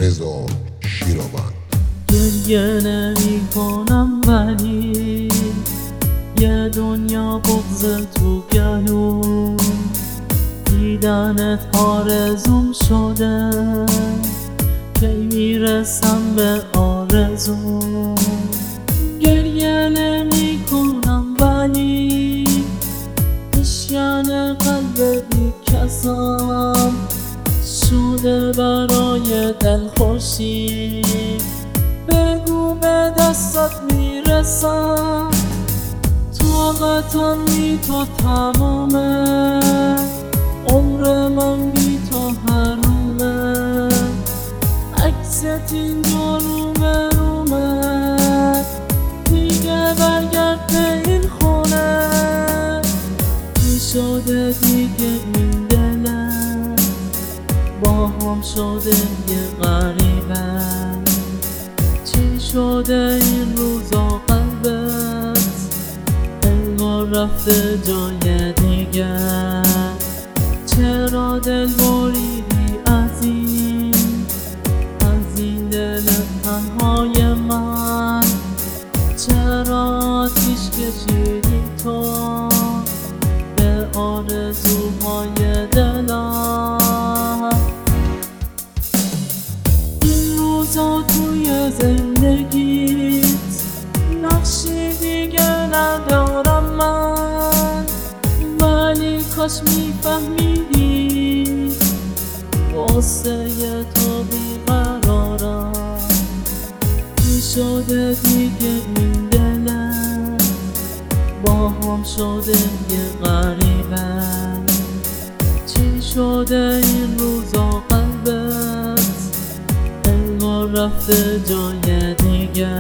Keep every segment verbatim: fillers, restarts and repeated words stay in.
رضا شیرآور. گریه نمی کنم ولی یه دنیا بغض تو گلوم، دیدنت آرزوم شده که میرسم به آرزوم. گریه نمی کنم ولی اشیان قلب بی کسم شده برای دلخوشی. بگو به دستت میرسم، طاقتم بی تو تمامه، عمر من بی تو حرومه. عکست اینجا رومه رومه، دیگه برگرد به این خونه. چی شده دیگه این دلم با هم شده یه غریبه؟ چی شده این روزا قلبت انگار رفته جای دیگه؟ چرا دل بریدی از این از این دل تنهای من؟ چرا آتیش کشیدی تو به آرزوهای دلم؟ این روزا توی زندگیت نقشی دیگه ندارم من، ولی کاش میفهمیدی واسه تو بیقرارم. چی شده دیگه این دلم با هم شده یه غریبه؟ چی شده این روزا قلبت انگار رفته جای دیگه؟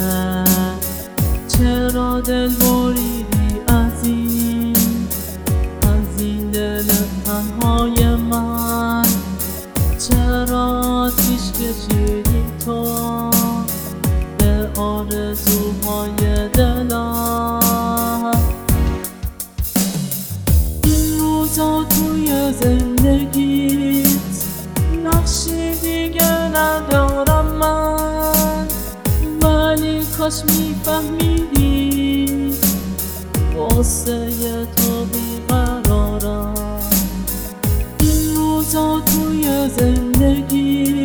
چرا دل بریدی از این از این دل تنهای من؟ چرا آتیش کشیدی تو به آرزوهای دلم؟ این روزا توی زندگیت نقشی دیگه ندارم من، ولی کاش میفهمیدی واسه تو بیقرارم. این روزا توی زندگی